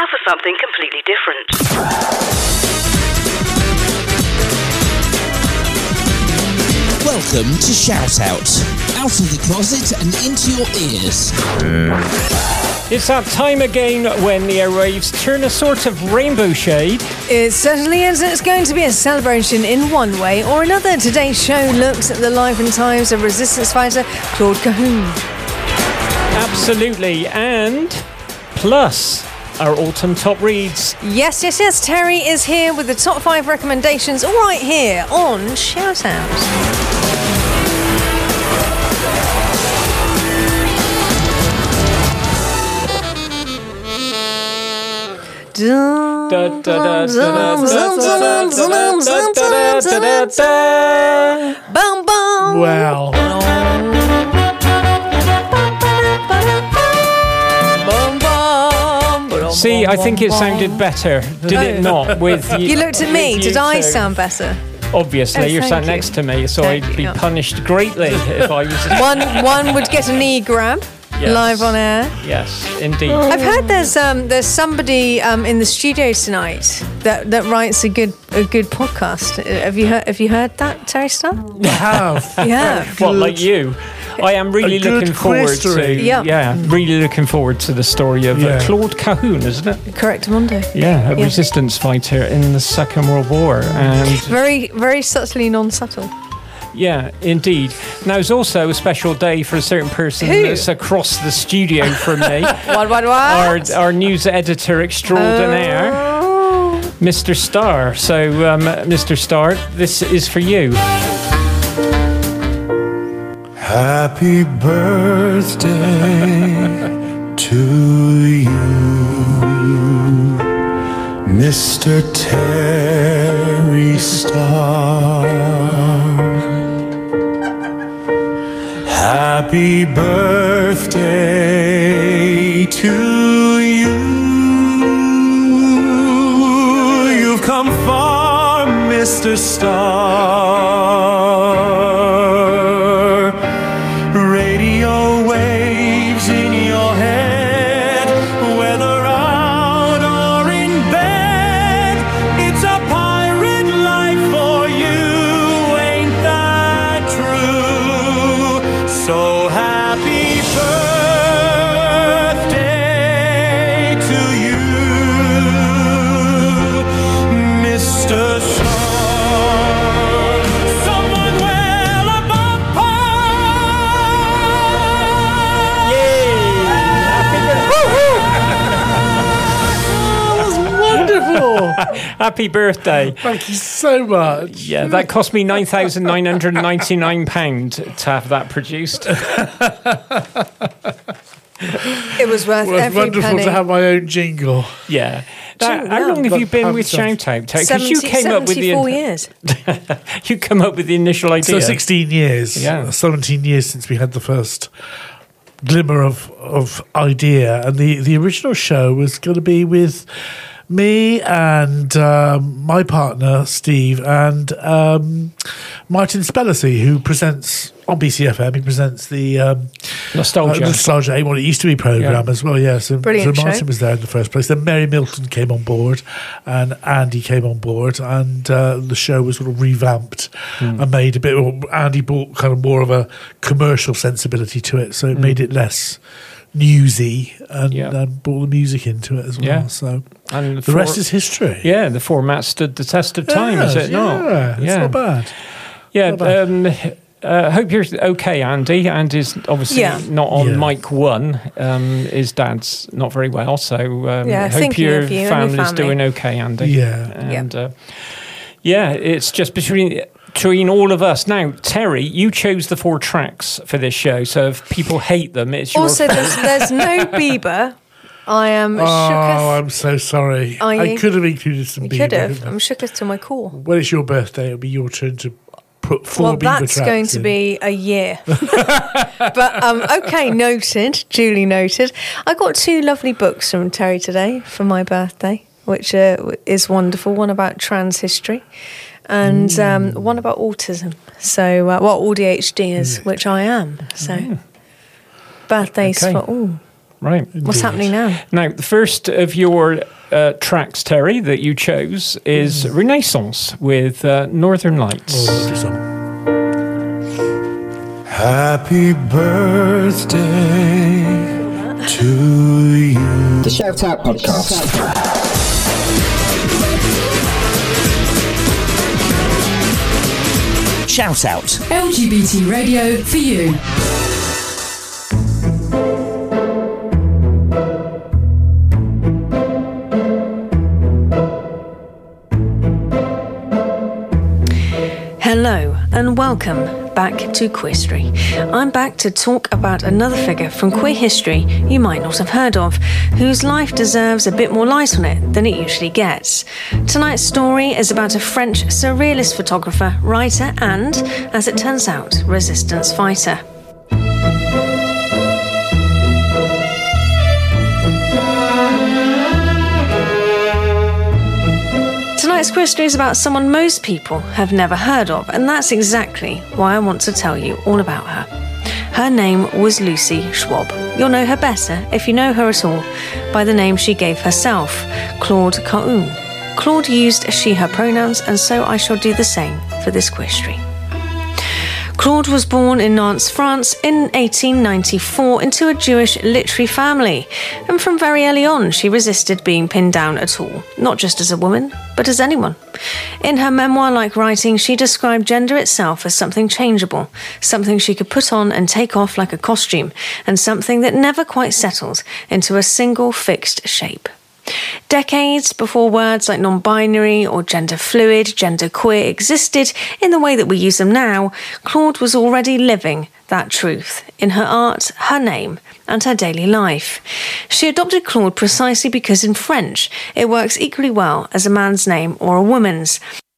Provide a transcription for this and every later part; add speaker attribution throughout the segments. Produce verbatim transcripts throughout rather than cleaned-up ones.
Speaker 1: for something completely different.
Speaker 2: Welcome to Shout Out. Out of the closet and into your ears.
Speaker 3: It's that time again when the airwaves turn a sort of rainbow shade.
Speaker 4: It certainly is. It's going to be a celebration in one way or another. Today's show looks at the life and times of resistance fighter Claude Cahun.
Speaker 3: Absolutely. And plus our autumn top reads.
Speaker 4: Yes, yes, yes. Terry is here with the top five recommendations all right here on Shout Out. Bum bum.
Speaker 5: Wow.
Speaker 3: See, I think it sounded better, did it not? With you,
Speaker 4: you looked at me.
Speaker 3: you
Speaker 4: Did I
Speaker 3: two?
Speaker 4: sound better?
Speaker 3: Obviously,
Speaker 4: Oh,
Speaker 3: you're sat
Speaker 4: thank you.
Speaker 3: next to me, so
Speaker 4: Thank
Speaker 3: I'd be
Speaker 4: you.
Speaker 3: punished greatly if I was.
Speaker 4: One one would get a knee grab
Speaker 3: Yes.
Speaker 4: live on air.
Speaker 3: Yes, indeed.
Speaker 4: I've heard there's um there's somebody um in the studio tonight that, that writes a good a good podcast. Uh, Have you heard Have you heard that, Terry Starr?
Speaker 5: I have.
Speaker 4: Yeah.
Speaker 3: What, like you? I am really
Speaker 5: A good
Speaker 3: looking forward to.
Speaker 5: quiztery.
Speaker 4: Yeah.
Speaker 3: Yeah, really looking forward to the story of uh,
Speaker 5: Yeah.
Speaker 3: Claude Cahun, isn't it?
Speaker 4: Correct, Mondo.
Speaker 3: Yeah, a
Speaker 4: Yeah.
Speaker 3: resistance fighter in the Second World War, and
Speaker 4: Very very subtly non-subtle.
Speaker 3: yeah, indeed. Now it's also a special day for a certain person
Speaker 4: Who?
Speaker 3: that's across the studio from me.
Speaker 4: What what what?
Speaker 3: Our, our news editor extraordinaire,
Speaker 4: Oh.
Speaker 3: Mister Starr. So, um, Mister Starr, this is for you.
Speaker 6: Happy birthday to you, Mister Terry Starr. Happy birthday to you. You've come far, Mister Starr. Radio waves in your head, whether out or in bed. It's a pirate life for you, ain't that true? So happy birthday to you, Mister Starr. Someone well above
Speaker 5: Wonderful.
Speaker 3: Happy birthday.
Speaker 5: Thank you so much.
Speaker 3: Yeah, that cost me nine thousand nine hundred ninety-nine pounds to have that produced.
Speaker 4: It was worth
Speaker 5: Well, it's
Speaker 4: every
Speaker 5: wonderful
Speaker 4: penny.
Speaker 5: to have my own jingle.
Speaker 3: Yeah. That,
Speaker 4: True,
Speaker 3: how
Speaker 4: yeah.
Speaker 3: long have you
Speaker 5: But
Speaker 3: been with
Speaker 5: I'm
Speaker 3: Shout Out? Because you
Speaker 4: seventy,
Speaker 3: came up with the
Speaker 4: seventy-four years.
Speaker 3: you come up with the initial idea.
Speaker 5: So sixteen years.
Speaker 3: Yeah.
Speaker 5: seventeen years since we had the first glimmer of, of idea. And the, the original show was going to be with me and um, my partner, Steve, and um, Martin Spellacy, who presents on B C F M. He presents the um,
Speaker 3: Nostalgia.
Speaker 5: uh, Nostalgia A, what it used to be programme
Speaker 3: Yeah.
Speaker 5: as well, yeah. So,
Speaker 4: Brilliant
Speaker 5: so Martin
Speaker 4: show.
Speaker 5: was there in the first place. Then Mary Milton came on board and Andy came on board, and uh, the show was sort of revamped
Speaker 3: Hmm.
Speaker 5: and made a bit, well, Andy brought kind of more of a commercial sensibility to it, so it made it less newsy and,
Speaker 3: Hmm. Yeah.
Speaker 5: and brought the music into it as well.
Speaker 3: Yeah.
Speaker 5: So
Speaker 3: And
Speaker 5: the
Speaker 3: for-
Speaker 5: rest is history.
Speaker 3: Yeah, the format stood the test of time, is
Speaker 5: Yes,
Speaker 3: it not?
Speaker 5: Yeah, it's not bad.
Speaker 3: Yeah,
Speaker 5: Not bad.
Speaker 3: um, uh, hope you're okay, Andy. Andy's obviously
Speaker 4: Yeah.
Speaker 3: not on
Speaker 5: Yeah.
Speaker 3: mic one. Um, his dad's not very well, so um,
Speaker 4: Yeah,
Speaker 3: hope
Speaker 4: thinking
Speaker 3: your
Speaker 4: of you and your
Speaker 3: family's
Speaker 4: family.
Speaker 3: doing okay, Andy.
Speaker 5: Yeah.
Speaker 3: And uh, yeah, it's just between between all of us. Now, Terry, you chose the four tracks for this show, so if people hate them, it's your
Speaker 4: Also,
Speaker 3: fault.
Speaker 4: there's, there's no Bieber. I am
Speaker 5: Oh,
Speaker 4: shooketh.
Speaker 5: I'm so sorry.
Speaker 4: Are
Speaker 5: I
Speaker 4: you?
Speaker 5: could have included some
Speaker 4: You
Speaker 5: Bieber.
Speaker 4: could have.
Speaker 5: couldn't I?
Speaker 4: I'm shooketh to my core.
Speaker 5: When it's your birthday, it'll be your turn to put four
Speaker 4: Well,
Speaker 5: Bieber
Speaker 4: that's
Speaker 5: tracks
Speaker 4: going to
Speaker 5: in.
Speaker 4: be a year. But, um, okay, noted, duly noted. I got two lovely books from Terry today for my birthday, which uh, is wonderful. One about trans history and um, one about autism. So, uh, well, all D H D is, which I am. So, birthdays
Speaker 3: Okay.
Speaker 4: for all.
Speaker 3: Right.
Speaker 4: What's happening now?
Speaker 3: Now, the first of your uh, tracks, Terry, that you chose is
Speaker 5: Mm.
Speaker 3: Renaissance with uh, Northern Lights.
Speaker 5: Oh, lovely song.
Speaker 6: Happy birthday to you.
Speaker 7: The Shout Out Podcast.
Speaker 2: Shout Out.
Speaker 8: L G B T radio for you.
Speaker 4: Hello and welcome back to Queerstory. I'm back to talk about another figure from queer history you might not have heard of, whose life deserves a bit more light on it than it usually gets. Tonight's story is about a French surrealist photographer, writer and, as it turns out, resistance fighter. Tonight's Queerstory is about someone most people have never heard of, and that's exactly why I want to tell you all about her. Her name was Lucy Schwab. You'll know her better, if you know her at all, by the name she gave herself, Claude Cahun. Claude used she/her pronouns, and so I shall do the same for this Queerstory. Claude was born in Nantes, France in eighteen ninety-four into a Jewish literary family, and from very early on she resisted being pinned down at all, not just as a woman, but as anyone. In her memoir-like writing, she described gender itself as something changeable, something she could put on and take off like a costume, and something that never quite settled into a single fixed shape. Decades before words like non-binary or gender fluid, gender queer existed in the way that we use them now, Claude was already living that truth in her art, her name, and her daily life. She adopted Claude precisely because in French it works equally well as a man's name or a woman's.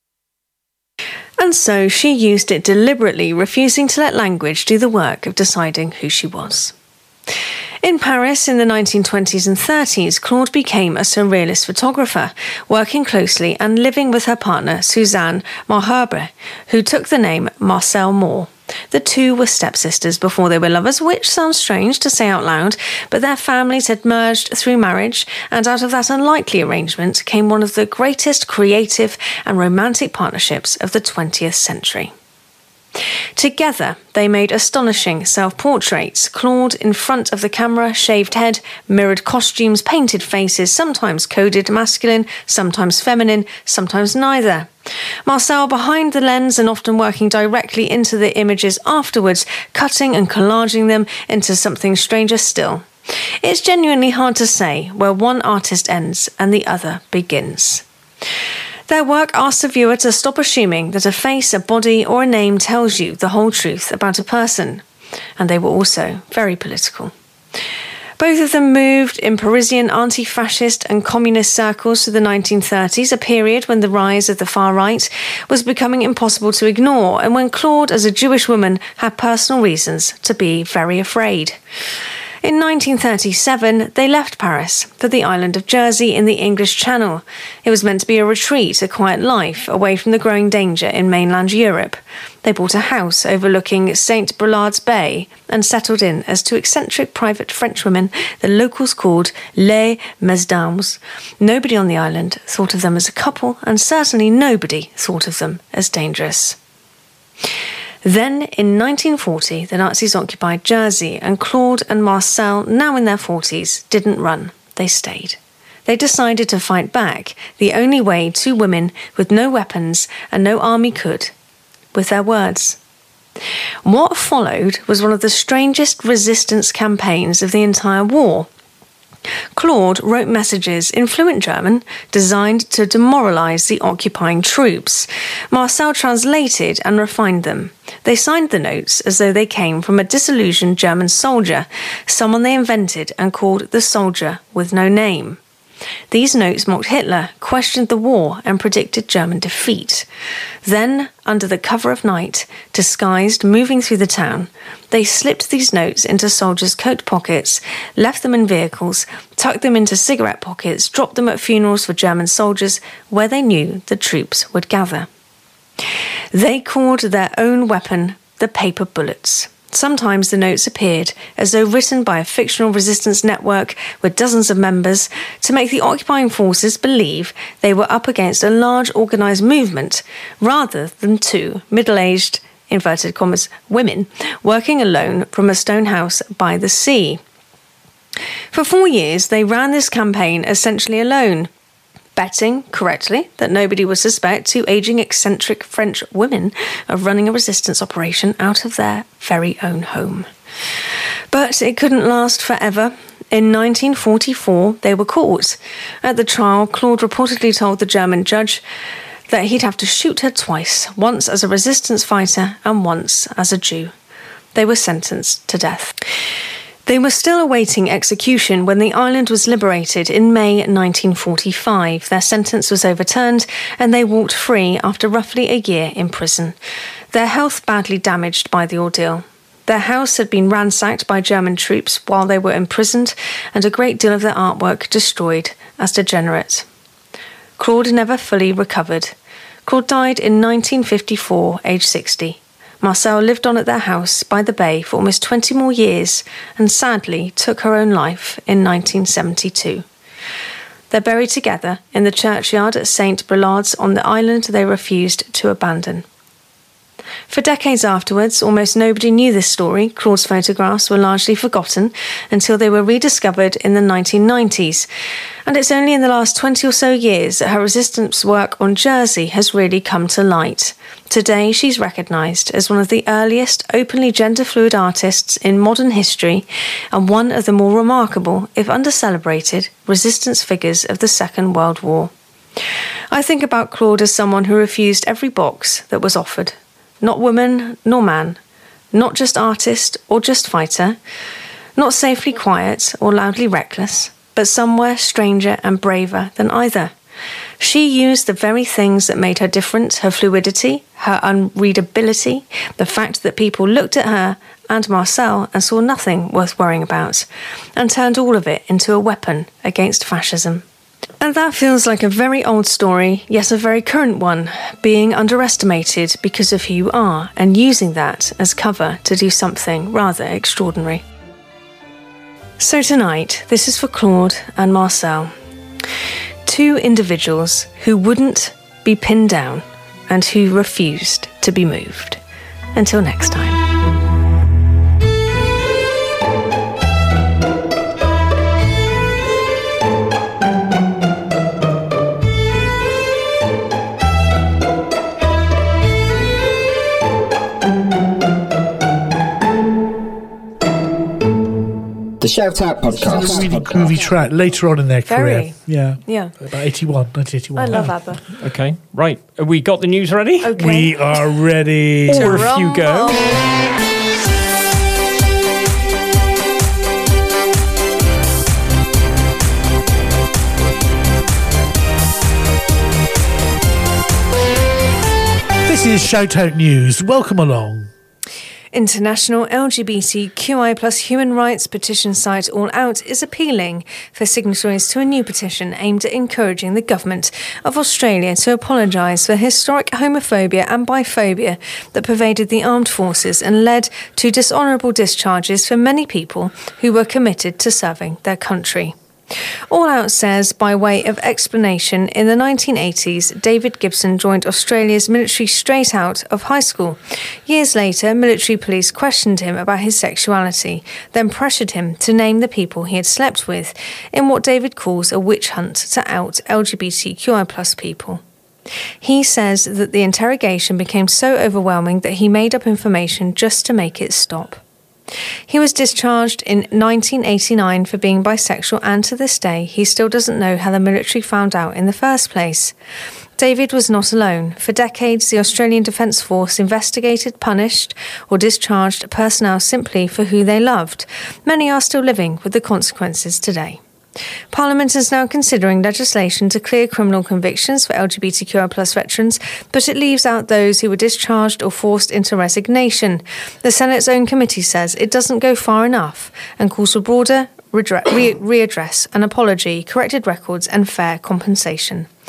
Speaker 4: And so she used it deliberately, refusing to let language do the work of deciding who she was. In Paris in the nineteen twenties and thirties, Claude became a surrealist photographer, working closely and living with her partner Suzanne Malherbe, who took the name Marcel Moore. The two were stepsisters before they were lovers, which sounds strange to say out loud, but their families had merged through marriage, and out of that unlikely arrangement came one of the greatest creative and romantic partnerships of the twentieth century. Together, they made astonishing self-portraits, Claude in front of the camera, shaved head, mirrored costumes, painted faces, sometimes coded masculine, sometimes feminine, sometimes neither. Marcel behind the lens and often working directly into the images afterwards, cutting and collaging them into something stranger still. It's genuinely hard to say where one artist ends and the other begins. Their work asks the viewer to stop assuming that a face, a body, or a name tells you the whole truth about a person. And they were also very political. Both of them moved in Parisian anti-fascist and communist circles through the nineteen thirties, a period when the rise of the far right was becoming impossible to ignore, and when Claude, as a Jewish woman, had personal reasons to be very afraid. In nineteen thirty-seven, they left Paris for the island of Jersey in the English Channel. It was meant to be a retreat, a quiet life, away from the growing danger in mainland Europe. They bought a house overlooking Saint Bernard's Bay and settled in as two eccentric private Frenchwomen the locals called Les Mesdames. Nobody on the island thought of them as a couple, and certainly nobody thought of them as dangerous. Then, in nineteen forty, the Nazis occupied Jersey, and Claude and Marcel, now in their forties, didn't run. They stayed. They decided to fight back, the only way two women with no weapons and no army could, with their words. What followed was one of the strangest resistance campaigns of the entire war. Claude wrote messages in fluent German designed to demoralise the occupying troops. Marcel translated and refined them. They signed the notes as though they came from a disillusioned German soldier, someone they invented and called the soldier with no name. These notes mocked Hitler, questioned the war, and predicted German defeat. Then, under the cover of night, disguised, moving through the town, they slipped these notes into soldiers' coat pockets, left them in vehicles, tucked them into cigarette pockets, dropped them at funerals for German soldiers, where they knew the troops would gather. They called their own weapon the paper bullets. Sometimes the notes appeared as though written by a fictional resistance network with dozens of members to make the occupying forces believe they were up against a large organised movement rather than two middle-aged, inverted commas, women working alone from a stone house by the sea. For four years, they ran this campaign essentially alone, betting correctly that nobody would suspect two ageing eccentric French women of running a resistance operation out of their very own home. But it couldn't last forever. In nineteen forty-four, they were caught. At the trial, Claude reportedly told the German judge that he'd have to shoot her twice, once as a resistance fighter and once as a Jew. They were sentenced to death. They were still awaiting execution when the island was liberated in May nineteen forty-five. Their sentence was overturned and they walked free after roughly a year in prison, their health badly damaged by the ordeal. Their house had been ransacked by German troops while they were imprisoned and a great deal of their artwork destroyed as degenerate. Claude never fully recovered. Claude died in nineteen fifty-four, aged sixty. Marcel lived on at their house by the bay for almost twenty more years and sadly took her own life in nineteen seventy-two. They're buried together in the churchyard at Saint Brilard's on the island they refused to abandon. For decades afterwards, almost nobody knew this story. Claude's photographs were largely forgotten until they were rediscovered in the nineteen nineties. And it's only in the last twenty or so years that her resistance work on Jersey has really come to light. Today, she's recognised as one of the earliest openly gender-fluid artists in modern history and one of the more remarkable, if under-celebrated, resistance figures of the Second World War. I think about Claude as someone who refused every box that was offered. Not woman nor man, not just artist or just fighter, not safely quiet or loudly reckless, but somewhere stranger and braver than either. She used the very things that made her different, her fluidity, her unreadability, the fact that people looked at her and Marcel and saw nothing worth worrying about, and turned all of it into a weapon against fascism. And that feels like a very old story, yet a very current one, being underestimated because of who you are and using that as cover to do something rather extraordinary. So tonight, this is for Claude and Marcel. Two individuals who wouldn't be pinned down and who refused to be moved. Until next time.
Speaker 7: The Shout Out podcast.
Speaker 5: It's a really groovy track later on in their
Speaker 4: Very.
Speaker 5: career. Yeah.
Speaker 4: Yeah.
Speaker 5: About eighty-one, nineteen eighty-one.
Speaker 4: I love ABBA.
Speaker 3: Okay, right. Have we got the news ready?
Speaker 4: Okay.
Speaker 5: We are ready.
Speaker 3: Or if you go.
Speaker 5: This is Shout Out News. Welcome along.
Speaker 4: International L G B T Q I plus human rights petition site All Out is appealing for signatories to a new petition aimed at encouraging the government of Australia to apologise for historic homophobia and biphobia that pervaded the armed forces and led to dishonourable discharges for many people who were committed to serving their country. All Out says, by way of explanation, in the nineteen eighties, David Gibson joined Australia's military straight out of high school. Years later, military police questioned him about his sexuality, then pressured him to name the people he had slept with, in what David calls a witch hunt to out L G B T Q I plus people. He says that the interrogation became so overwhelming that he made up information just to make it stop. He was discharged in nineteen eighty-nine for being bisexual, and to this day he still doesn't know how the military found out in the first place. David was not alone. For decades, the Australian Defence Force investigated, punished or discharged personnel simply for who they loved. Many are still living with the consequences today. Parliament is now considering legislation to clear criminal convictions for L G B T Q I plus veterans, but it leaves out those who were discharged or forced into resignation. The Senate's own committee says it doesn't go far enough and calls for broader redre- re- readdress, an apology, corrected records and fair compensation.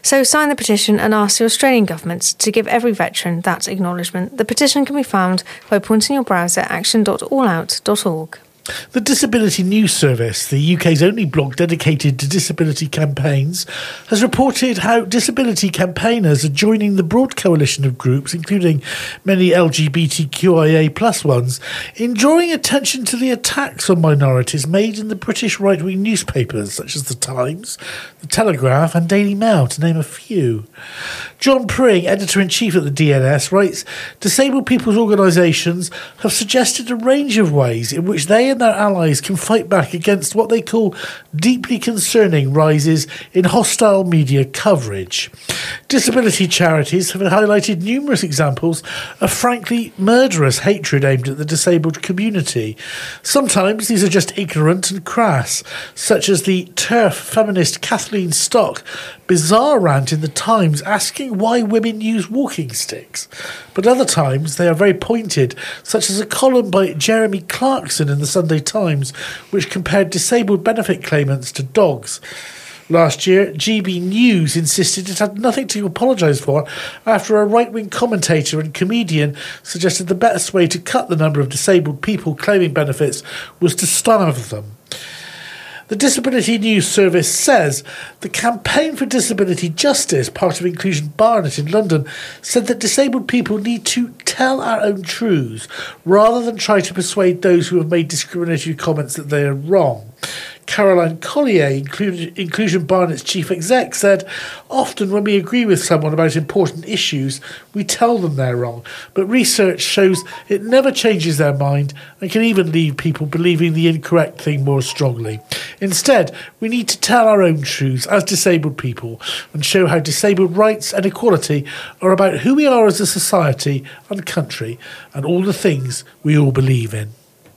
Speaker 4: So sign the petition and ask the Australian government to give every veteran that acknowledgement. The petition can be found by pointing your browser at action dot all out dot org.
Speaker 5: The Disability News Service, the U K's only blog dedicated to disability campaigns, has reported how disability campaigners are joining the broad coalition of groups, including many L G B T Q I A plus ones, in drawing attention to the attacks on minorities made in the British right-wing newspapers, such as The Times, The Telegraph and Daily Mail, to name a few. John Pring, Editor-in-Chief at the D N S, writes, disabled people's organisations have suggested a range of ways in which they and their allies can fight back against what they call deeply concerning rises in hostile media coverage. Disability charities have highlighted numerous examples of frankly murderous hatred aimed at the disabled community. Sometimes these are just ignorant and crass, such as the TERF feminist Kathleen Stock bizarre rant in The Times asking why women use walking sticks. But other times they are very pointed, such as a column by Jeremy Clarkson in the Sunday Times, which compared disabled benefit claimants to dogs. Last year, G B News insisted it had nothing to apologise for after a right-wing commentator and comedian suggested the best way to cut the number of disabled people claiming benefits was to starve them. The Disability News Service says the Campaign for Disability Justice, part of Inclusion Barnet in London, said that disabled people need to tell our own truths rather than try to persuade those who have made discriminatory comments that they are wrong. Caroline Collier, Inclusion Barnet's chief exec, said, often when we agree with someone about important issues, we tell them they're wrong, but research shows it never changes their mind and can even leave people believing the incorrect thing more strongly. Instead, we need to tell our own truths as disabled people and show how disabled rights and equality are about who we are as a society and country and all the things we all believe in.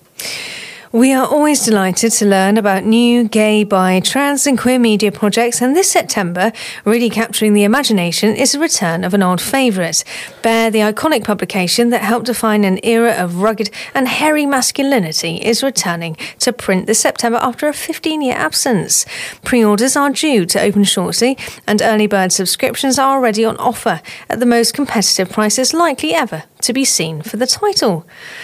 Speaker 4: We are always delighted to learn about new gay, bi, trans and queer media projects, and this September, really capturing the imagination, is a return of an old favourite. Bear, the iconic publication that helped define an era of rugged and hairy masculinity, is returning to print this September after a fifteen-year absence. Pre-orders are due to open shortly, and early bird subscriptions are already on offer at the most competitive prices likely ever to be seen for the title.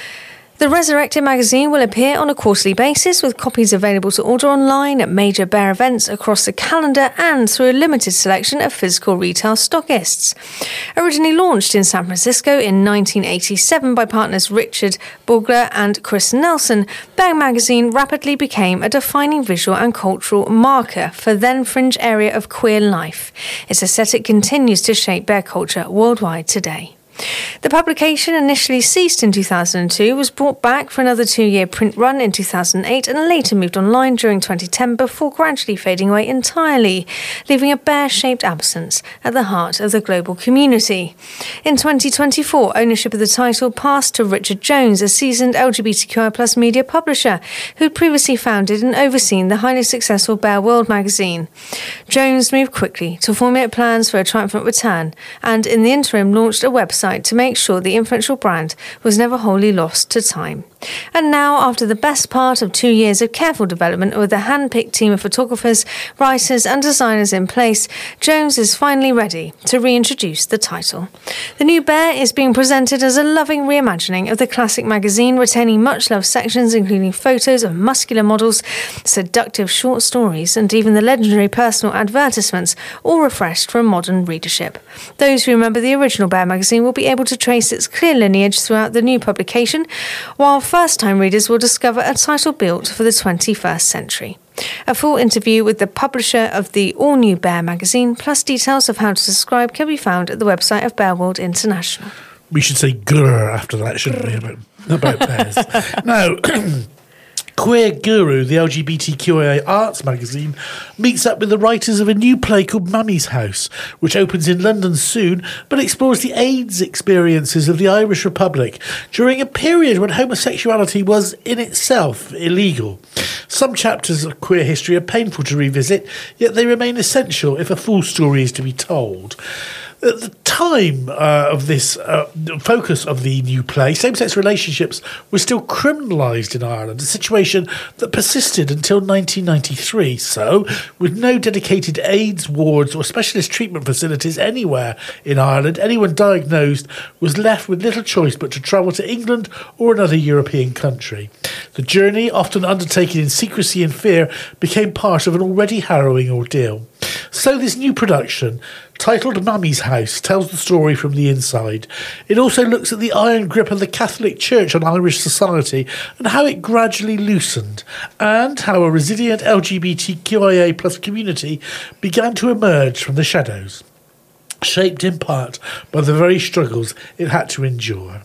Speaker 4: The Resurrected magazine will appear on a quarterly basis, with copies available to order online at major Bear events across the calendar and through a limited selection of physical retail stockists. Originally launched in San Francisco in nineteen eighty-seven by partners Richard Bugler and Chris Nelson, Bear magazine rapidly became a defining visual and cultural marker for then fringe area of queer life. Its aesthetic continues to shape bear culture worldwide today. The publication, initially ceased in two thousand two, was brought back for another two-year print run in two thousand eight and later moved online during twenty ten before gradually fading away entirely, leaving a bear-shaped absence at the heart of the global community. In twenty twenty-four, ownership of the title passed to Richard Jones, a seasoned L G B T Q I plus media publisher who'd previously founded and overseen the highly successful Bear World magazine. Jones moved quickly to formulate plans for a triumphant return and, in the interim, launched a website to make sure the influential brand was never wholly lost to time. And now, after the best part of two years of careful development with a hand-picked team of photographers, writers and designers in place, Jones is finally ready to reintroduce the title. The new Bear is being presented as a loving reimagining of the classic magazine, retaining much-loved sections including photos of muscular models, seductive short stories and even the legendary personal advertisements, all refreshed for a modern readership. Those who remember the original Bear magazine will be able to trace its clear lineage throughout the new publication, while first-time readers will discover a title built for the twenty-first century. A full interview with the publisher of the all-new Bear magazine, plus details of how to subscribe, can be found at the website of Bear World International.
Speaker 5: We should say grrr after that, shouldn't we, about, about bears. Now, Queer Guru, the L G B T Q I A arts magazine, meets up with the writers of a new play called Mummy's House, which opens in London soon, but explores the AIDS experiences of the Irish Republic during a period when homosexuality was in itself illegal. Some chapters of queer history are painful to revisit, yet they remain essential if a full story is to be told. At the time uh, of this uh, focus of the new play, same-sex relationships were still criminalised in Ireland, a situation that persisted until nineteen ninety-three. So, with no dedicated AIDS wards or specialist treatment facilities anywhere in Ireland, anyone diagnosed was left with little choice but to travel to England or another European country. The journey, often undertaken in secrecy and fear, became part of an already harrowing ordeal. So this new production, titled Mammy's House, tells the story from the inside. It also looks at the iron grip of the Catholic Church on Irish society and how it gradually loosened, and how a resilient L G B T Q I A plus community began to emerge from the shadows, shaped in part by the very struggles it had to endure.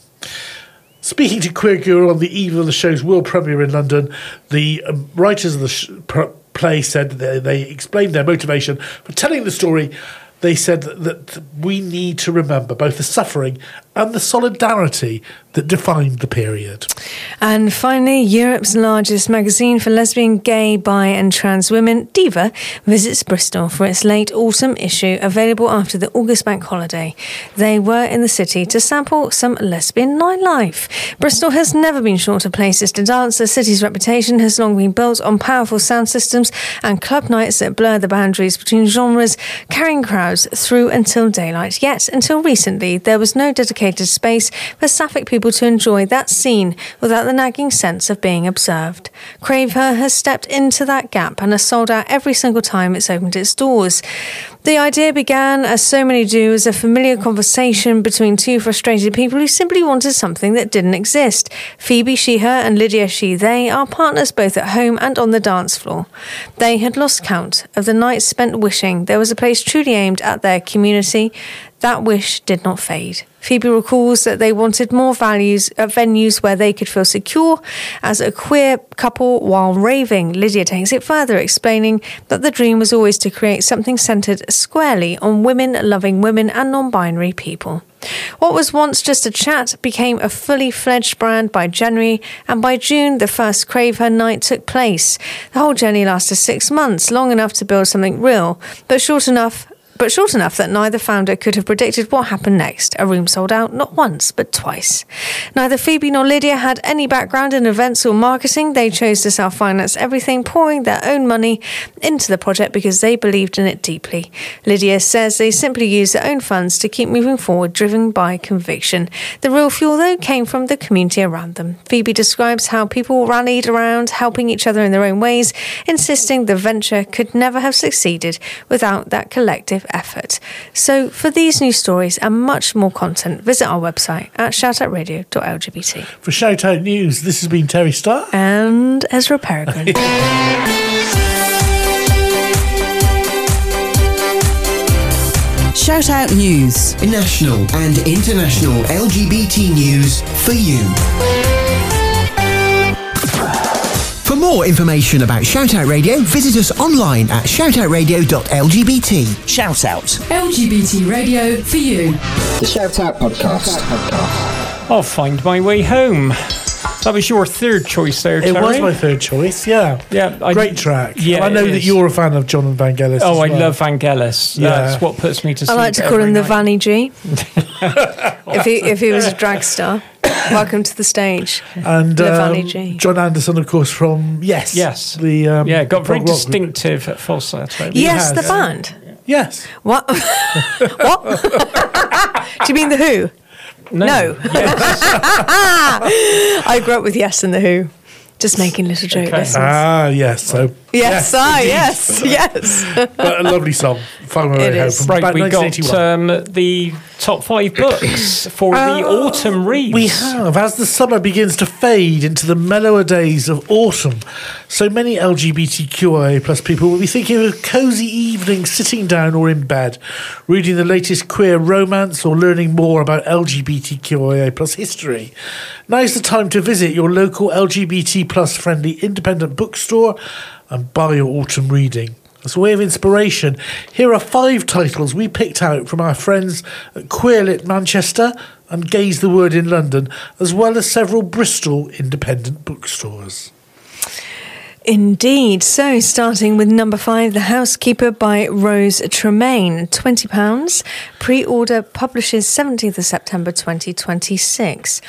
Speaker 5: Speaking to Queer Girl on the eve of the show's world premiere in London, the um, writers of the sh- pr- play said that they, they explained their motivation for telling the story. They said that, that we need to remember both the suffering and the solidarity that defined the period.
Speaker 4: And finally, Europe's largest magazine for lesbian, gay, bi and trans women, Diva, visits Bristol for its late autumn issue, available after the August bank holiday. They were in the city to sample some lesbian nightlife. Bristol has never been short of places to dance. The city's reputation has long been built on powerful sound systems and club nights that blur the boundaries between genres, carrying crowds through until daylight. Yet, until recently, there was no dedicated space for sapphic people to enjoy that scene without the nagging sense of being observed. Crave Her has stepped into that gap and has sold out every single time it's opened its doors. The idea began, as so many do, as a familiar conversation between two frustrated people who simply wanted something that didn't exist. Phoebe, she, her, and Lydia, she, they are partners both at home and on the dance floor. They had lost count of the nights spent wishing there was a place truly aimed at their community. That wish did not fade. Phoebe recalls that they wanted more values at venues where they could feel secure as a queer couple while raving. Lydia takes it further, explaining that the dream was always to create something centred squarely on women loving women and non-binary people. What was once just a chat became a fully fledged brand by January, and by June the first Crave Her night took place. The whole journey lasted six months, long enough to build something real, but short enough But short enough that neither founder could have predicted what happened next. A room sold out not once, but twice. Neither Phoebe nor Lydia had any background in events or marketing. They chose to self-finance everything, pouring their own money into the project because they believed in it deeply. Lydia says they simply used their own funds to keep moving forward, driven by conviction. The real fuel, though, came from the community around them. Phoebe describes how people rallied around, helping each other in their own ways, insisting the venture could never have succeeded without that collective effort. So for these news stories and much more content, visit our website at shout out radio dot L G B T.
Speaker 5: For Shout Out News, this has been Terry Starr
Speaker 4: and Ezra Peregrine.
Speaker 2: Shout Out News.
Speaker 9: National and international L G B T news for you. For more information about Shout Out Radio, visit us online at shout out radio dot L G B T.
Speaker 2: Shout Out.
Speaker 8: L G B T radio for you.
Speaker 7: The Shout Out Podcast.
Speaker 3: I'll find my way home. That was your third choice there, Terry.
Speaker 5: It was my third choice, yeah.
Speaker 3: Yeah, I,
Speaker 5: Great track.
Speaker 3: Yeah,
Speaker 5: and I know
Speaker 3: it
Speaker 5: that
Speaker 3: is.
Speaker 5: you're a fan of John Vangelis.
Speaker 3: Oh, I
Speaker 5: as well.
Speaker 3: love Vangelis.
Speaker 5: Yeah.
Speaker 3: That's what puts me to sleep.
Speaker 4: I like to call
Speaker 3: every
Speaker 4: him the
Speaker 3: night.
Speaker 4: Vanny G. if he if he was a drag star. Welcome to the stage.
Speaker 5: And
Speaker 4: the
Speaker 5: um,
Speaker 4: Vanny G.
Speaker 5: John Anderson, of course, from Yes.
Speaker 3: Yes.
Speaker 5: The um,
Speaker 3: Yeah, got very
Speaker 5: prog rock group.
Speaker 3: distinctive falsetto.
Speaker 4: Yes,
Speaker 5: has.
Speaker 4: the band.
Speaker 5: Yes.
Speaker 4: What? What? Do you mean the Who?
Speaker 3: No.
Speaker 4: No.
Speaker 3: Yes.
Speaker 4: I grew up with Yes and the Who. Just making little joke
Speaker 3: Okay.
Speaker 4: lessons.
Speaker 5: Ah, yes. So
Speaker 4: Yes,
Speaker 5: yes,
Speaker 4: ah,
Speaker 5: indeed.
Speaker 4: yes, yes.
Speaker 5: But a lovely song. Find My
Speaker 4: It
Speaker 5: Way Home
Speaker 4: is.
Speaker 5: from
Speaker 3: Right,
Speaker 5: about
Speaker 3: we
Speaker 5: nineteen
Speaker 3: got
Speaker 5: eighty-one.
Speaker 3: um, the top five books for the
Speaker 5: Uh,
Speaker 3: autumn reads.
Speaker 5: We have, as the summer begins to fade into the mellower days of autumn, so many L G B T Q I A plus people will be thinking of a cosy evening sitting down or in bed, reading the latest queer romance or learning more about L G B T Q I A plus history. Now's the time to visit your local L G B T plus friendly independent bookstore and buy your autumn reading. As a way of inspiration, here are five titles we picked out from our friends at Queerlit Manchester and Gaze the Word in London, as well as several Bristol independent bookstores.
Speaker 4: Indeed. So, starting with number five, The Housekeeper by Rose Tremaine, twenty pounds. Pre-order publishes seventeenth of September twenty twenty-six.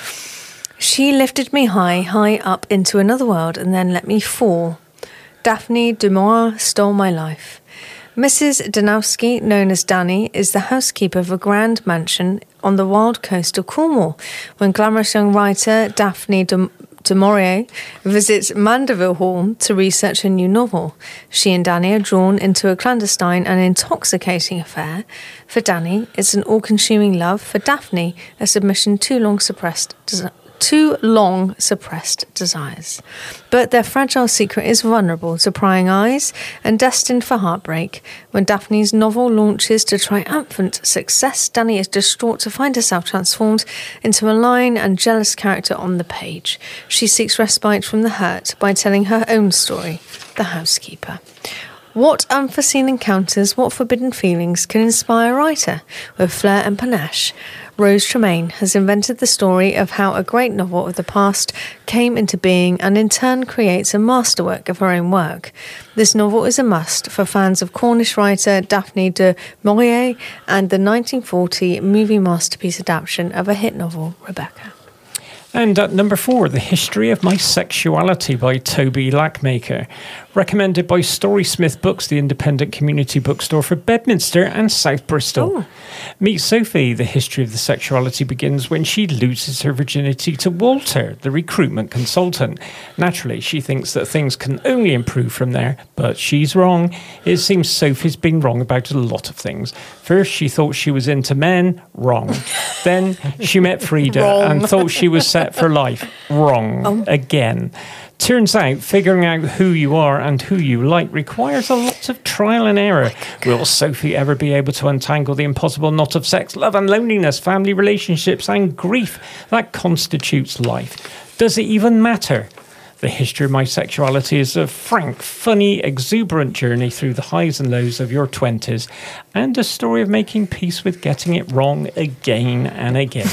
Speaker 4: She lifted me high, high up into another world and then let me fall. Daphne du Maurier stole my life. Missus Danowski, known as Danny, is the housekeeper of a grand mansion on the wild coast of Cornwall. When glamorous young writer Daphne du du Maurier visits Mandeville Hall to research a new novel, she and Danny are drawn into a clandestine and intoxicating affair. For Danny, it's an all-consuming love. For Daphne, a submission too long suppressed desire. Too long suppressed desires. But their fragile secret is vulnerable to prying eyes and destined for heartbreak. When Daphne's novel launches to triumphant success, Danny is distraught to find herself transformed into a malign and jealous character on the page. She seeks respite from the hurt by telling her own story, The Housekeeper. What unforeseen encounters, what forbidden feelings can inspire a writer with flair and panache? Rose Tremaine has invented the story of how a great novel of the past came into being and in turn creates a masterwork of her own work. This novel is a must for fans of Cornish writer Daphne du Maurier and the nineteen forty movie masterpiece adaptation of a hit novel, Rebecca.
Speaker 3: And at number four, The History of My Sexuality by Toby Lackmaker. Recommended by Storysmith Books, the independent community bookstore for Bedminster and South Bristol.
Speaker 4: Oh.
Speaker 3: Meet Sophie. The history of the sexuality begins when she loses her virginity to Walter, the recruitment consultant. Naturally, she thinks that things can only improve from there, but she's wrong. It seems Sophie's been wrong about a lot of things. First, she thought she was into men. Wrong. Then she met Frida and thought she was set for life. Wrong.
Speaker 4: Oh.
Speaker 3: Again. Turns out figuring out who you are and who you like requires a lot of trial and error. Will Sophie ever be able to untangle the impossible knot of sex, love and loneliness, family relationships and grief that constitutes life? Does it even matter? The History of My Sexuality is a frank, funny, exuberant journey through the highs and lows of your twenties and a story of making peace with getting it wrong again and again.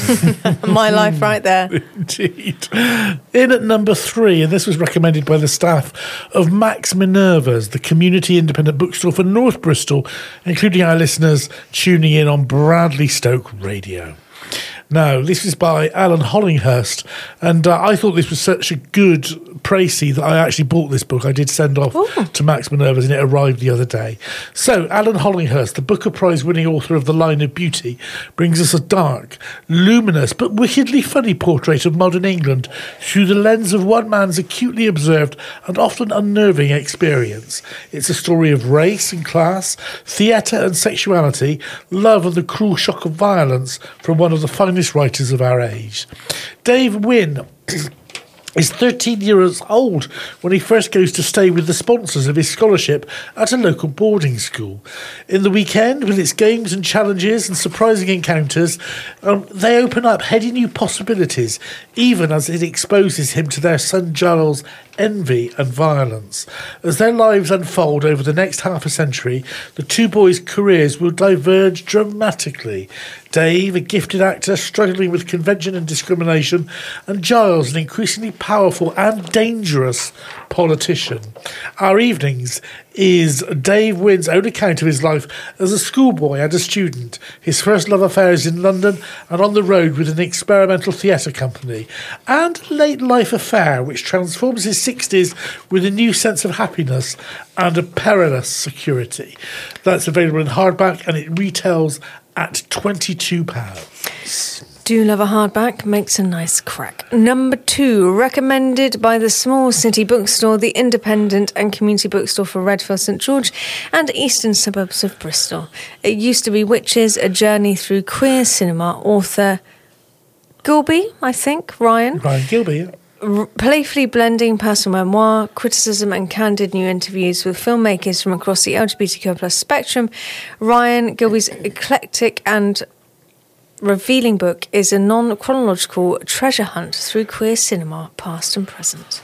Speaker 4: My life right there.
Speaker 5: Indeed. In at number three, and this was recommended by the staff of Max Minerva's, the community independent bookstore for North Bristol, including our listeners tuning in on Bradley Stoke Radio. Now, this is by Alan Hollinghurst, and uh, I thought this was such a good précis that I actually bought this book. I did send off Ooh. to Max Minerva's, and it arrived the other day. So, Alan Hollinghurst, the Booker Prize-winning author of The Line of Beauty, brings us a dark, luminous, but wickedly funny portrait of modern England through the lens of one man's acutely observed and often unnerving experience. It's a story of race and class, theatre and sexuality, love and the cruel shock of violence from one of the finest writers of our age. Dave Wynne is thirteen years old when he first goes to stay with the sponsors of his scholarship at a local boarding school. In the weekend, with its games and challenges and surprising encounters, um, they open up heady new possibilities, even as it exposes him to their son Giles' envy and violence. As their lives unfold over the next half a century, the two boys' careers will diverge dramatically. Dave, a gifted actor struggling with convention and discrimination, and Giles, an increasingly powerful and dangerous politician. Our evenings is Dave Wynne's own account of his life as a schoolboy and a student, his first love affairs in London and on the road with an experimental theatre company, and late life affair which transforms his sixties with a new sense of happiness and a perilous security. That's available in hardback and it retails at twenty-two pounds.
Speaker 4: Do love a hardback, makes a nice crack. Number two, recommended by the Small City Bookstore, the independent and community bookstore for Redfield, St George and eastern suburbs of Bristol. It used to be Witches, a journey through queer cinema. Author Gilby, I think, Ryan.
Speaker 5: Ryan Gilby, yeah.
Speaker 4: R- playfully blending personal memoir, criticism and candid new interviews with filmmakers from across the L G B T Q plus spectrum, Ryan Gilby's eclectic and revealing book is a non-chronological treasure hunt through queer cinema, past and present.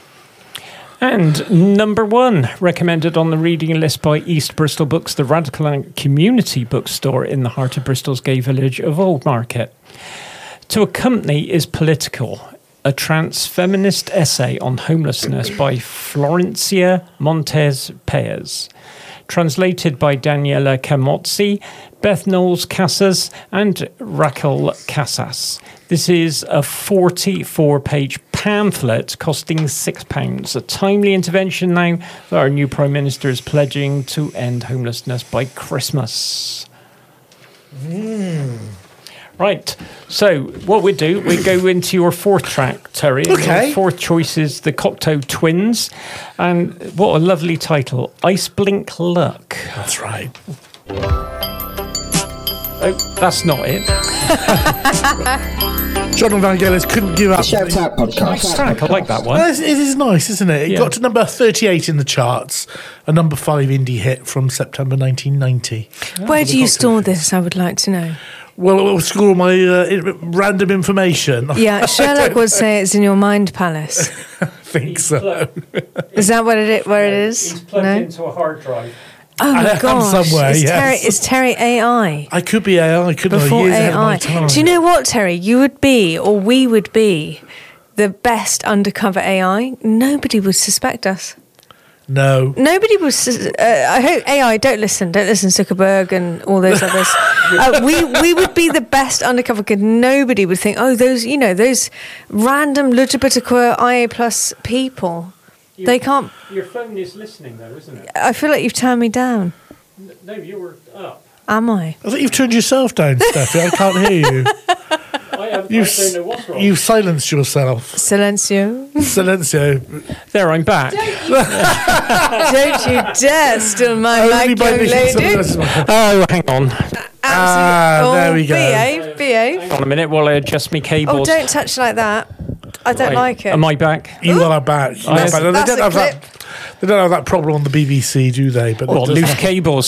Speaker 3: And number one, recommended on the reading list by East Bristol Books, the Radical Community Bookstore in the heart of Bristol's gay village of Old Market. To accompany is political. A Trans Feminist Essay on Homelessness by Florencia Montes Payas. Translated by Daniela Camozzi, Beth Knowles Casas, and Raquel Casas. This is a forty-four page pamphlet costing six pounds. A timely intervention now that our new Prime Minister is pledging to end homelessness by Christmas.
Speaker 5: Mm.
Speaker 3: Right, so what we do, we go into your fourth track, Terry.
Speaker 5: Okay.
Speaker 3: Your fourth choice is the Cocteau Twins. And what a lovely title, Ice Blink Luck.
Speaker 5: That's right.
Speaker 3: Oh, that's not it.
Speaker 5: John Vangelis couldn't give up.
Speaker 7: Shout Out
Speaker 3: Nice
Speaker 7: Podcast.
Speaker 3: track, I like that one.
Speaker 5: Well, it is nice, isn't it? It
Speaker 3: Yeah.
Speaker 5: got to number thirty-eight in the charts, a number five indie hit from September nineteen ninety.
Speaker 4: Where do you store this, I would like to know?
Speaker 5: Well, I'll score my uh, i- random information.
Speaker 4: Yeah, Sherlock would say it's in your mind palace.
Speaker 5: I think so.
Speaker 4: Is that what it is, where it is?
Speaker 3: It's plugged
Speaker 4: No?
Speaker 3: into a hard drive.
Speaker 4: Oh
Speaker 5: I
Speaker 4: my
Speaker 5: am
Speaker 4: gosh.
Speaker 5: somewhere,
Speaker 4: is,
Speaker 5: yes.
Speaker 4: Terry, is Terry A I?
Speaker 5: I could be A I, couldn't
Speaker 4: Before
Speaker 5: I? Years ahead of my
Speaker 4: A I.
Speaker 5: time.
Speaker 4: Do you know what, Terry? You would be, or we would be, the best undercover A I. Nobody would suspect us.
Speaker 5: No.
Speaker 4: Nobody was. sus- Uh, I hope A I don't listen. Don't listen, Zuckerberg and all those others. uh, we we would be the best undercover. Because nobody would think, oh, those you know those random Lutherbitica I A plus people. They can't.
Speaker 3: Your phone is listening, though, isn't it?
Speaker 4: I feel like you've turned me down.
Speaker 3: No, you were up.
Speaker 4: Am I?
Speaker 5: I think you've turned yourself down, Steffi. I can't hear you.
Speaker 3: I, have,
Speaker 5: You've,
Speaker 3: I don't know what's wrong.
Speaker 5: you've silenced yourself.
Speaker 4: Silencio.
Speaker 5: Silencio.
Speaker 3: There, I'm back.
Speaker 4: Don't you dare steal my
Speaker 5: Only
Speaker 4: mic,
Speaker 5: by
Speaker 4: young
Speaker 5: making someone
Speaker 4: lady.
Speaker 5: else's mic.
Speaker 3: Oh, hang on.
Speaker 5: Ah,
Speaker 4: Absolutely.
Speaker 5: there
Speaker 4: Oh,
Speaker 5: we go.
Speaker 4: Behave, behave.
Speaker 3: Hang on a minute while I adjust my cables.
Speaker 4: Oh, don't touch like that. I don't
Speaker 3: Right,
Speaker 4: like it.
Speaker 3: Am I back?
Speaker 5: You are back. You are
Speaker 3: That's-
Speaker 5: back. No, they
Speaker 4: that's
Speaker 5: don't
Speaker 4: a
Speaker 5: have that. They don't have that problem on the B B C, do they? But
Speaker 3: Well,
Speaker 5: it does
Speaker 3: loose
Speaker 5: have-
Speaker 3: cables.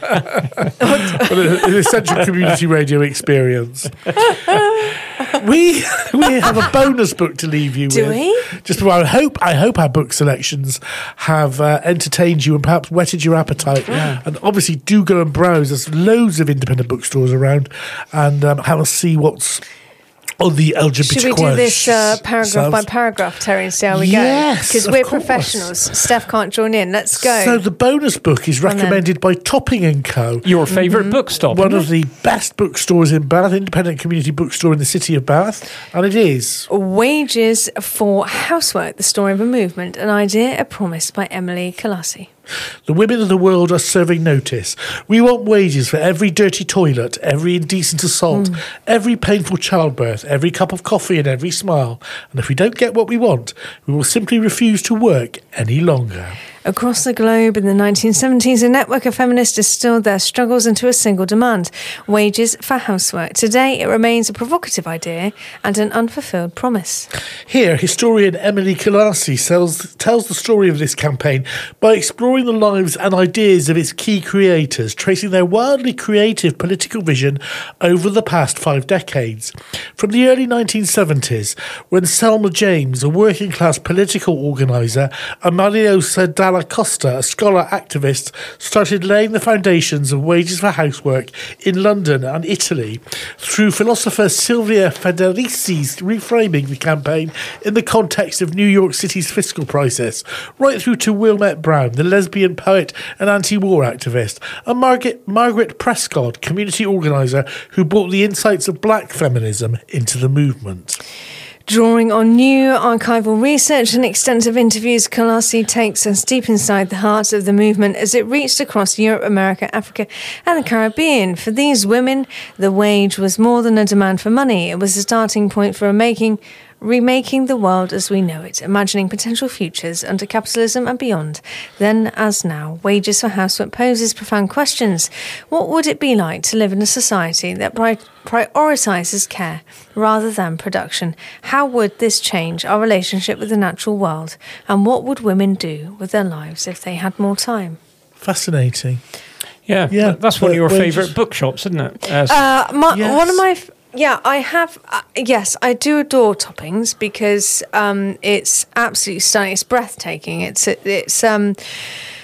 Speaker 5: but an essential community radio experience. we we have a bonus book to leave you
Speaker 4: Do
Speaker 5: with.
Speaker 4: we?
Speaker 5: Just I hope I hope our book selections have uh, entertained you and perhaps whetted your appetite. And obviously, do go and browse. There's loads of independent bookstores around, and um, have a see what's on the L G B T.
Speaker 4: Should we do this uh, paragraph by
Speaker 5: So-
Speaker 4: paragraph, Terry, and see how we
Speaker 5: Yes,
Speaker 4: go? Because
Speaker 5: of
Speaker 4: we're
Speaker 5: course.
Speaker 4: professionals. Steph can't join in. Let's go.
Speaker 5: So the bonus book is
Speaker 4: on then.
Speaker 5: recommended by Topping and Co.
Speaker 3: Your favourite
Speaker 4: Mm-hmm.
Speaker 3: bookstop.
Speaker 5: One
Speaker 3: isn't
Speaker 5: of the best bookstores in Bath, independent community bookstore in the city of Bath, and it is.
Speaker 4: Wages for Housework, the story of a movement, an idea, a promise by Emily Kalassi.
Speaker 5: The women of the world are serving notice. We want wages for every dirty toilet, every indecent assault, every painful childbirth, every cup of coffee and every smile. And if we don't get what we want, we will simply refuse to work any longer.
Speaker 4: Across the globe in the nineteen seventies, a network of feminists distilled their struggles into a single demand: wages for housework. Today, it remains a provocative idea and an unfulfilled promise.
Speaker 5: Here, historian Emily Kalassi tells, tells the story of this campaign by exploring the lives and ideas of its key creators, tracing their wildly creative political vision over the past five decades. From the early nineteen seventies, when Selma James, a working-class political organiser, and Mariosa Dalla Costa, a scholar activist, started laying the foundations of wages for housework in London and Italy, through philosopher Silvia Federici's reframing the campaign in the context of New York City's fiscal crisis, right through to Wilmette Brown, the lesbian poet and anti-war activist, and Margaret, Margaret Prescott, community organiser who brought the insights of black feminism into the movement.
Speaker 4: Drawing on new archival research and extensive interviews, Kalassi takes us deep inside the heart of the movement as it reached across Europe, America, Africa and the Caribbean. For these women, the wage was more than a demand for money. It was a starting point for a making remaking the world as we know it, imagining potential futures under capitalism and beyond. Then, as now, wages for housework poses profound questions. What would it be like to live in a society that pri- prioritises care rather than production? How would this change our relationship with the natural world? And what would women do with their lives if they had more time?
Speaker 5: Fascinating.
Speaker 3: Yeah,
Speaker 5: Yeah,
Speaker 3: that's one of
Speaker 5: but
Speaker 3: your
Speaker 5: wages-
Speaker 3: favourite bookshops, isn't it? Uh,
Speaker 4: Uh, my,
Speaker 5: Yes.
Speaker 4: One of my, f- yeah, I have, uh, yes, I do adore Toppings because um, it's absolutely stunning. It's breathtaking. It's, it's, um,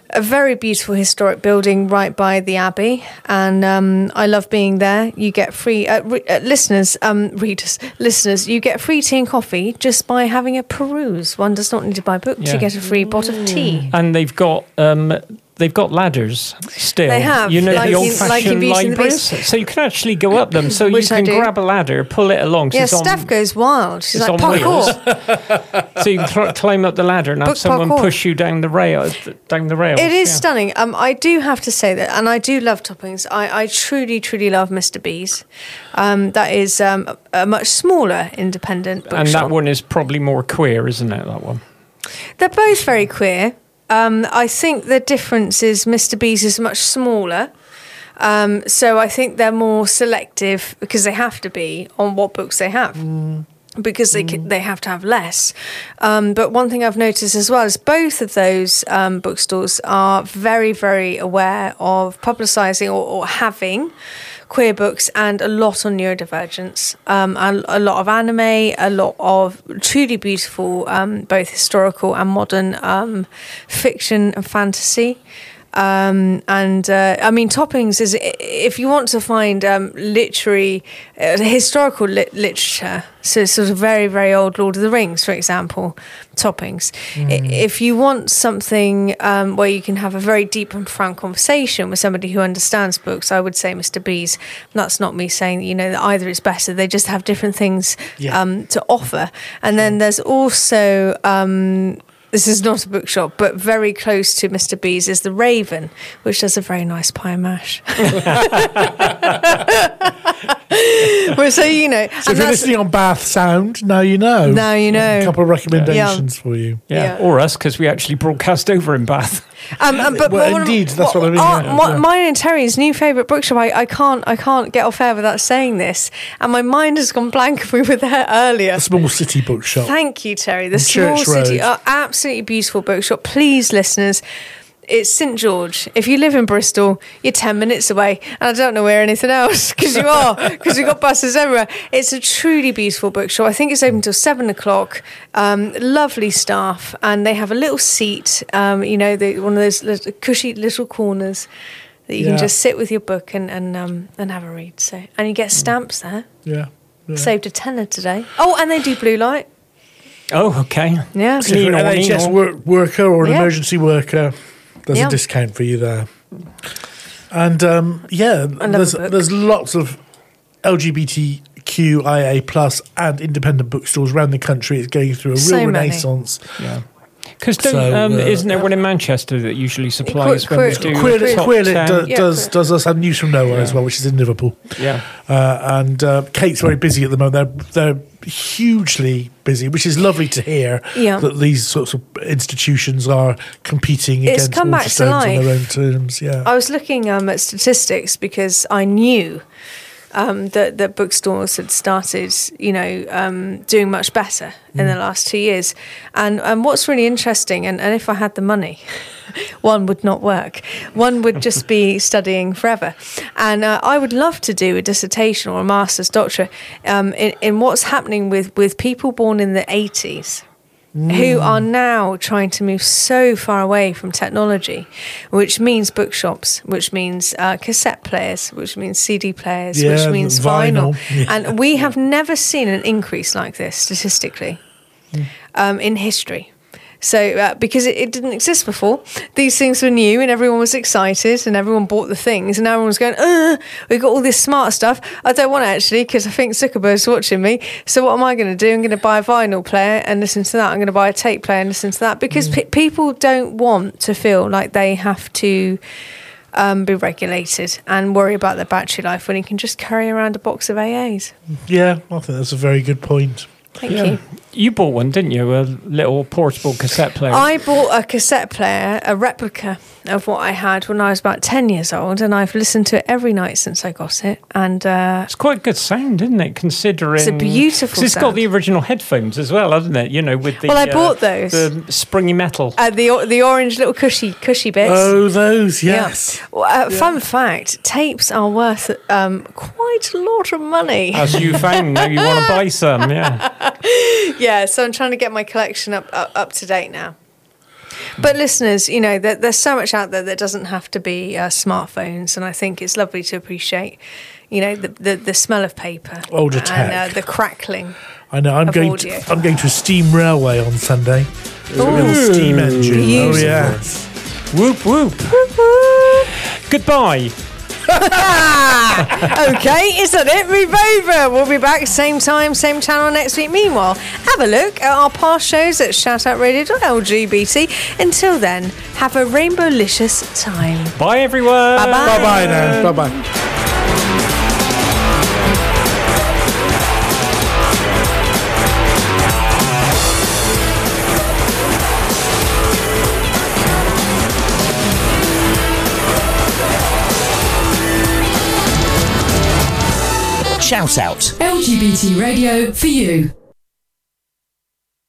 Speaker 4: a very beautiful historic building right by the Abbey, and um, I love being there. You get free uh, re- uh, listeners, um, readers, listeners. You get free tea and coffee just by having a peruse. One does not need to buy a book
Speaker 3: Yeah.
Speaker 4: to get a free pot of tea.
Speaker 3: And they've got um, they've got ladders still.
Speaker 4: They have,
Speaker 3: you know,
Speaker 4: like
Speaker 3: the
Speaker 4: in-
Speaker 3: old-fashioned
Speaker 4: like in Beauty and the
Speaker 3: libraries.
Speaker 4: Beast.
Speaker 3: So you can actually go up them. So you
Speaker 4: Which I
Speaker 3: can
Speaker 4: do.
Speaker 3: grab a ladder, pull it along. So
Speaker 4: Yeah,
Speaker 3: it's on-
Speaker 4: Steph goes wild. She's
Speaker 3: it's
Speaker 4: like
Speaker 3: on wheels.
Speaker 4: parkour.
Speaker 3: So you can cl- climb up the ladder and have
Speaker 4: Book
Speaker 3: someone
Speaker 4: parkour.
Speaker 3: push you down the rail, down the rails.
Speaker 4: It is
Speaker 3: yeah.
Speaker 4: stunning. Um, I do have to say that, and I do love Toppings. I, I truly, truly love Mister B's. Um, that is um, a, a much smaller independent bookshop.
Speaker 3: And that one is probably more queer, isn't it? That one.
Speaker 4: They're both very queer. Um, I think the difference is Mister B's is much smaller. Um, so I think they're more selective because they have to be on what books they have. Because they c they have to have less. Um, but one thing I've noticed as well is both of those um, bookstores are very, very aware of publicising or, or having queer books and a lot on neurodivergence, um, a, a lot of anime, a lot of truly beautiful, um, both historical and modern um, fiction and fantasy. Um, and uh, I mean, Toppings is, if you want to find um, literary, uh, historical lit literature, so sort of very, very old Lord of the Rings, for example, Toppings. I If you want something um, where you can have a very deep and frank conversation with somebody who understands books, I would say Mister B's. That's not me saying, you know, that either is better. They just have different things
Speaker 5: Yeah.
Speaker 4: um, to offer. And then there's also... Um, This is not a bookshop, but very close to Mister B's is the Raven, which does a very nice pie and mash. Well, so you know,
Speaker 5: So if you're listening on Bath Sound, now you know.
Speaker 4: Now you know.
Speaker 5: A couple of recommendations for you.
Speaker 3: Yeah.
Speaker 4: Yeah.
Speaker 3: Or us, because we actually broadcast over in Bath.
Speaker 4: Um, um, but
Speaker 5: Well,
Speaker 4: one of-
Speaker 5: indeed, that's what I mean,
Speaker 4: our-
Speaker 5: yeah,
Speaker 4: my-
Speaker 5: yeah.
Speaker 4: Mine and Terry's new favourite bookshop. I, I can't, I can't get off air without saying this, and my mind has gone blank. We were there earlier.
Speaker 5: A small city bookshop.
Speaker 4: Thank you, Terry. The
Speaker 5: On
Speaker 4: small
Speaker 5: Church
Speaker 4: city,
Speaker 5: Road.
Speaker 4: uh, absolutely beautiful bookshop. Please, listeners. It's Saint George. If you live in Bristol, you're ten minutes away. And I don't know where anything else, because you are, because you've got buses everywhere. It's a truly beautiful bookshop. I think it's open till seven o'clock. Um, lovely staff. And they have a little seat, um, you know, the, one of those little, cushy little corners that you
Speaker 5: Yeah.
Speaker 4: can just sit with your book and, and, um, and have a read. So, and you get stamps there.
Speaker 5: Yeah. yeah.
Speaker 4: Saved a tenner today. Oh, and they do blue light.
Speaker 3: Oh, okay.
Speaker 4: Yeah.
Speaker 5: So if you're
Speaker 3: Nino,
Speaker 5: an N H S
Speaker 3: Nino.
Speaker 5: work, worker or an
Speaker 4: Yeah.
Speaker 5: emergency worker, there's
Speaker 4: Yeah.
Speaker 5: a discount for you there. And um, yeah,
Speaker 4: love
Speaker 5: there's
Speaker 4: a book.
Speaker 5: there's lots of L G B T Q I A plus and independent bookstores around the country. It's going through a real
Speaker 4: So many.
Speaker 5: renaissance.
Speaker 3: Yeah. Because
Speaker 5: So,
Speaker 3: um,
Speaker 5: uh,
Speaker 3: isn't there one in Manchester that usually supplies
Speaker 4: Queer-
Speaker 3: when we
Speaker 4: queer-
Speaker 3: do
Speaker 5: Queerlit,
Speaker 3: top
Speaker 5: Queerlit
Speaker 3: ten?
Speaker 5: do,
Speaker 4: Yeah,
Speaker 5: does
Speaker 4: Queer-
Speaker 5: does us have news from nowhere as well, which is in Liverpool.
Speaker 3: Yeah.
Speaker 5: Uh, and uh, Kate's very busy at the moment. They're they're hugely busy, which is lovely to hear.
Speaker 4: Yeah.
Speaker 5: That these sorts of institutions are competing
Speaker 4: It's
Speaker 5: against
Speaker 4: come back to
Speaker 5: Waterstones on their own
Speaker 4: life.
Speaker 5: terms. Yeah.
Speaker 4: I was looking um, at statistics because I knew um, that, that bookstores had started, you know, um, doing much better in the last two years. And and what's really interesting, and, and if I had the money, one would not work. One would just be studying forever. And uh, I would love to do a dissertation or a master's doctorate um, in, in what's happening with, with people born in the eighties. Who are now trying to move so far away from technology, which means bookshops, which means uh, cassette players, which means C D players,
Speaker 5: Yeah,
Speaker 4: which means vinyl.
Speaker 5: vinyl. Yeah.
Speaker 4: And we have never seen an increase like this statistically um, in history. So, uh, because it, it didn't exist before, these things were new and everyone was excited and everyone bought the things and now everyone's going, uh, we've got all this smart stuff. I don't want it actually because I think Zuckerberg's watching me. So what am I going to do? I'm going to buy a vinyl player and listen to that. I'm going to buy a tape player and listen to that because pe- people don't want to feel like they have to um, be regulated and worry about their battery life when you can just carry around a box of A As.
Speaker 5: Yeah, I think that's a very good point.
Speaker 4: Thank
Speaker 3: Yeah.
Speaker 4: you.
Speaker 3: You bought one, didn't you? A little portable cassette player.
Speaker 4: I bought a cassette player, a replica of what I had when I was about ten years old, and I've listened to it every night since I got it. And uh,
Speaker 3: It's quite good sound, isn't it? Considering
Speaker 4: It's a beautiful
Speaker 3: 'cause it's got
Speaker 4: sound.
Speaker 3: the original headphones as well, hasn't it? You know, with the
Speaker 4: Well, I
Speaker 3: uh,
Speaker 4: bought those.
Speaker 3: the springy metal.
Speaker 4: uh, the o- the orange little cushy cushy bits.
Speaker 5: Oh, those, yes.
Speaker 4: Yeah. Well, uh, Fun fact: tapes are worth um, quite a lot of money.
Speaker 3: As you found, now you want to buy some, yeah.
Speaker 4: Yeah, so I'm trying to get my collection up up, up to date now. But listeners, you know, there, there's so much out there that doesn't have to be uh, smartphones, and I think it's lovely to appreciate, you know, the the, the smell of paper,
Speaker 5: Older
Speaker 4: and
Speaker 5: tech.
Speaker 4: uh, the crackling.
Speaker 5: I know. I'm
Speaker 4: of
Speaker 5: going.
Speaker 4: audio.
Speaker 5: To, I'm going to a steam railway on Sunday. There's a real
Speaker 3: Ooh.
Speaker 5: steam engine.
Speaker 4: Beautiful.
Speaker 5: Oh yes.
Speaker 3: Whoop, whoop. Goodbye.
Speaker 4: Okay, is that it? Move over. We'll be back same time, same channel next week. Meanwhile, have a look at our past shows at shout out radio dot L G B T. Until then, have a rainbow-licious time.
Speaker 3: Bye, everyone.
Speaker 4: Bye-bye.
Speaker 5: Bye bye now. Bye bye.
Speaker 2: Shout out.
Speaker 8: L G B T radio for you.